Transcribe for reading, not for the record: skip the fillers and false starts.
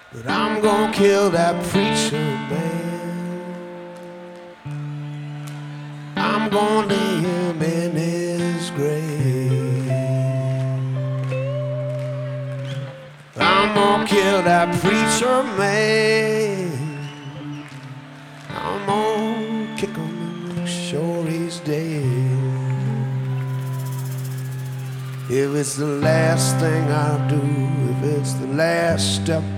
But I'm gonna kill that preacher man. I'm gonna lay him in his grave. I'm gonna kill that preacher man. I'm gonna kick him and make sure he's dead. If it's the last thing I do, if it's the last step